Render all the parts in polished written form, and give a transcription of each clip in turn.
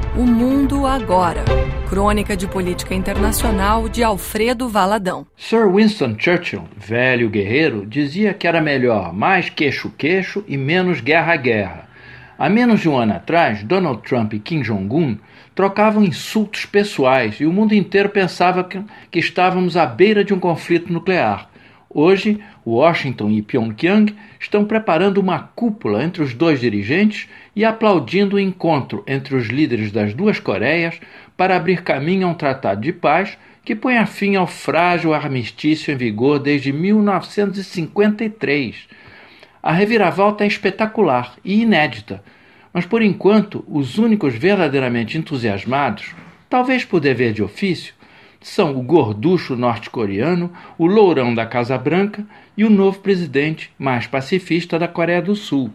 O Mundo Agora. Crônica de política internacional de Alfredo Valadão. Sir Winston Churchill, velho guerreiro, dizia que era melhor mais queixo-queixo e menos guerra-guerra. Há menos de um ano atrás, Donald Trump e Kim Jong-un trocavam insultos pessoais e o mundo inteiro pensava que estávamos à beira de um conflito nuclear. Hoje, Washington e Pyongyang estão preparando uma cúpula entre os dois dirigentes e aplaudindo o encontro entre os líderes das duas Coreias para abrir caminho a um tratado de paz que põe fim ao frágil armistício em vigor desde 1953. A reviravolta é espetacular e inédita, mas por enquanto os únicos verdadeiramente entusiasmados, talvez por dever de ofício, são o gorducho norte-coreano, o lourão da Casa Branca e o novo presidente mais pacifista da Coreia do Sul.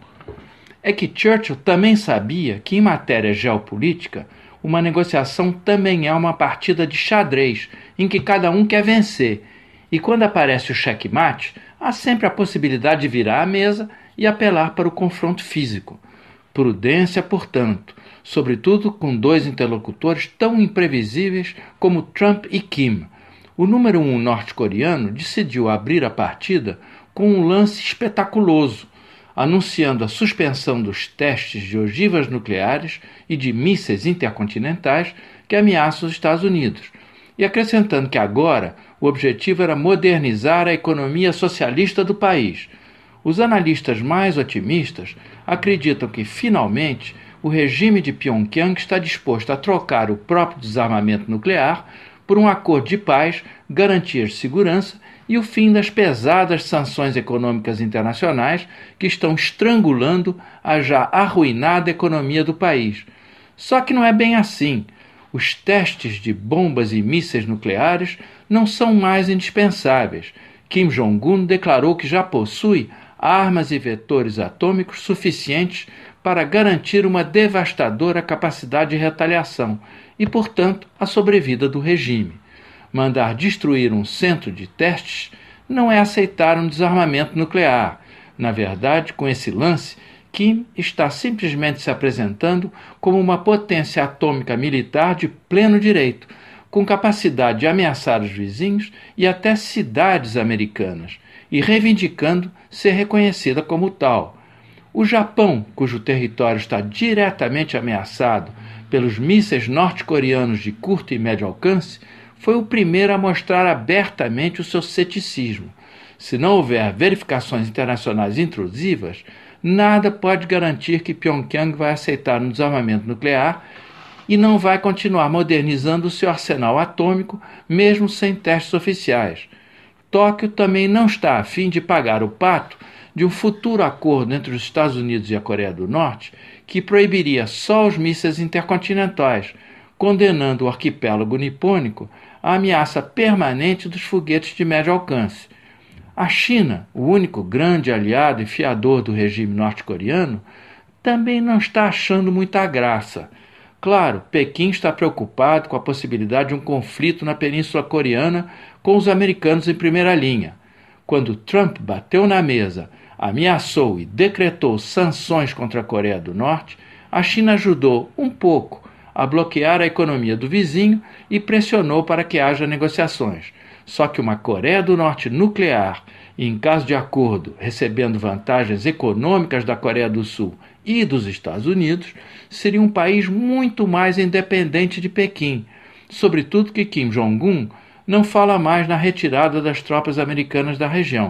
É que Churchill também sabia que, em matéria geopolítica, uma negociação também é uma partida de xadrez, em que cada um quer vencer, e quando aparece o checkmate, há sempre a possibilidade de virar a mesa e apelar para o confronto físico. Prudência, portanto, sobretudo com dois interlocutores tão imprevisíveis como Trump e Kim. O número 1 norte-coreano decidiu abrir a partida com um lance espetaculoso, anunciando a suspensão dos testes de ogivas nucleares e de mísseis intercontinentais que ameaçam os Estados Unidos, e acrescentando que agora o objetivo era modernizar a economia socialista do país. Os analistas mais otimistas acreditam que, finalmente, o regime de Pyongyang está disposto a trocar o próprio desarmamento nuclear por um acordo de paz, garantias de segurança e o fim das pesadas sanções econômicas internacionais que estão estrangulando a já arruinada economia do país. Só que não é bem assim. Os testes de bombas e mísseis nucleares não são mais indispensáveis. Kim Jong-un declarou que já possui armas e vetores atômicos suficientes para garantir uma devastadora capacidade de retaliação e, portanto, a sobrevida do regime. Mandar destruir um centro de testes não é aceitar um desarmamento nuclear. Na verdade, com esse lance, Kim está simplesmente se apresentando como uma potência atômica militar de pleno direito, com capacidade de ameaçar os vizinhos e até cidades americanas, e reivindicando ser reconhecida como tal. O Japão, cujo território está diretamente ameaçado pelos mísseis norte-coreanos de curto e médio alcance, foi o primeiro a mostrar abertamente o seu ceticismo. Se não houver verificações internacionais intrusivas, nada pode garantir que Pyongyang vai aceitar um desarmamento nuclear e não vai continuar modernizando o seu arsenal atômico, mesmo sem testes oficiais. Tóquio também não está a fim de pagar o pato de um futuro acordo entre os Estados Unidos e a Coreia do Norte que proibiria só os mísseis intercontinentais, condenando o arquipélago nipônico à ameaça permanente dos foguetes de médio alcance. A China, o único grande aliado e fiador do regime norte-coreano, também não está achando muita graça. Claro, Pequim está preocupado com a possibilidade de um conflito na Península Coreana com os americanos em primeira linha. Quando Trump bateu na mesa, ameaçou e decretou sanções contra a Coreia do Norte, a China ajudou um pouco a bloquear a economia do vizinho e pressionou para que haja negociações. Só que uma Coreia do Norte nuclear, e em caso de acordo, recebendo vantagens econômicas da Coreia do Sul e dos Estados Unidos, seria um país muito mais independente de Pequim, sobretudo que Kim Jong-un não fala mais na retirada das tropas americanas da região.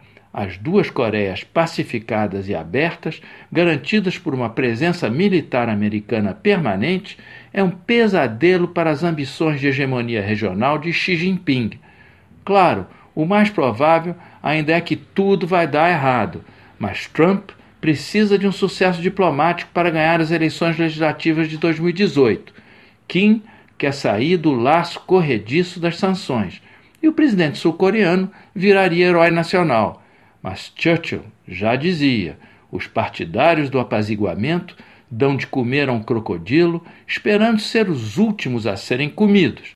As duas Coreias pacificadas e abertas, garantidas por uma presença militar americana permanente, é um pesadelo para as ambições de hegemonia regional de Xi Jinping. Claro, o mais provável ainda é que tudo vai dar errado, mas Trump precisa de um sucesso diplomático para ganhar as eleições legislativas de 2018. Kim quer sair do laço corrediço das sanções, e o presidente sul-coreano viraria herói nacional. Mas Churchill já dizia, os partidários do apaziguamento dão de comer a um crocodilo, esperando ser os últimos a serem comidos.